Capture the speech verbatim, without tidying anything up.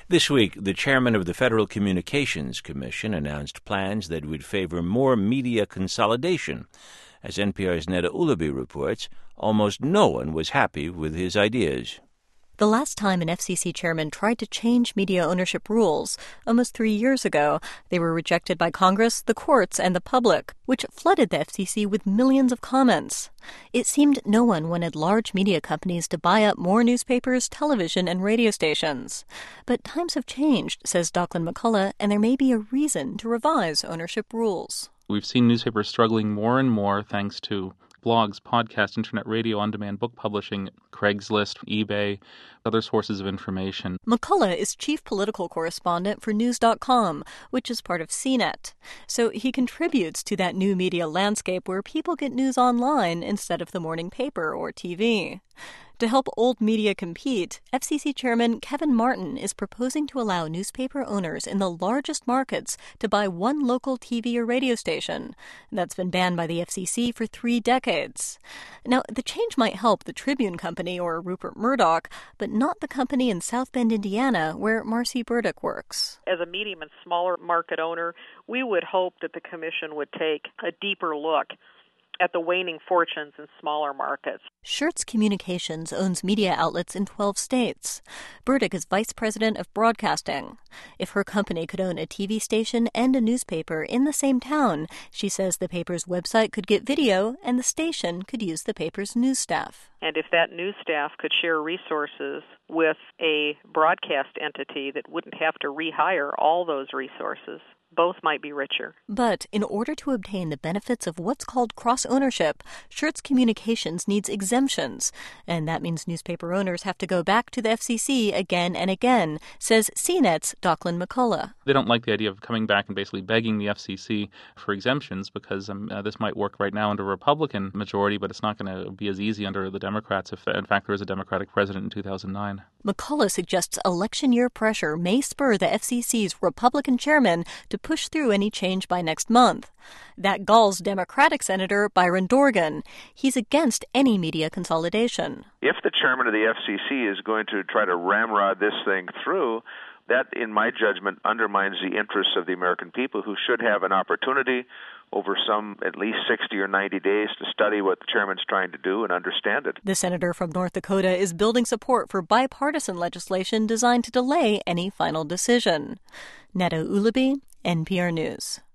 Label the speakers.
Speaker 1: This week, the chairman of the Federal Communications Commission announced plans that would favor more media consolidation. As N P R's Neda Ulaby reports, almost no one was happy with his ideas.
Speaker 2: The last time an F C C chairman tried to change media ownership rules, almost three years ago, they were rejected by Congress, the courts, and the public, which flooded the F C C with millions of comments. It seemed no one wanted large media companies to buy up more newspapers, television, and radio stations. But times have changed, says Declan McCullough, and there may be a reason to revise ownership rules.
Speaker 3: We've seen newspapers struggling more and more thanks to blogs, podcasts, internet radio, on-demand book publishing, Craigslist, eBay, other sources of information.
Speaker 2: McCullough is chief political correspondent for News dot com, which is part of C net. So he contributes to that new media landscape where people get news online instead of the morning paper or T V. To help old media compete, F C C Chairman Kevin Martin is proposing to allow newspaper owners in the largest markets to buy one local T V or radio station. That's been banned by the F C C for three decades. Now, the change might help the Tribune Company or Rupert Murdoch, but not the company in South Bend, Indiana, where Marcy Burdick works.
Speaker 4: As a medium and smaller market owner, we would hope that the Commission would take a deeper look at the waning fortunes in smaller markets.
Speaker 2: Schertz Communications owns media outlets in twelve states. Burdick is vice president of broadcasting. If her company could own a T V station and a newspaper in the same town, she says the paper's website could get video and the station could use the paper's news staff.
Speaker 4: And if that news staff could share resources with a broadcast entity that wouldn't have to rehire all those resources, both might be richer.
Speaker 2: But in order to obtain the benefits of what's called cross-ownership, Schertz Communications needs exemptions. And that means newspaper owners have to go back to the F C C again and again, says C net's Declan McCullough.
Speaker 3: They don't like the idea of coming back and basically begging the F C C for exemptions because um, uh, this might work right now under a Republican majority, but it's not going to be as easy under the Democrats if, in fact, there is a Democratic president in two thousand nine.
Speaker 2: McCullough suggests election year pressure may spur the F C C's Republican chairman to push through any change by next month. That galls Democratic Senator Byron Dorgan. He's against any media consolidation.
Speaker 5: If the chairman of the F C C is going to try to ramrod this thing through, that, in my judgment, undermines the interests of the American people who should have an opportunity over some at least sixty or ninety days to study what the chairman's trying to do and understand it.
Speaker 2: The senator from North Dakota is building support for bipartisan legislation designed to delay any final decision. Neda Ulaby, N P R News.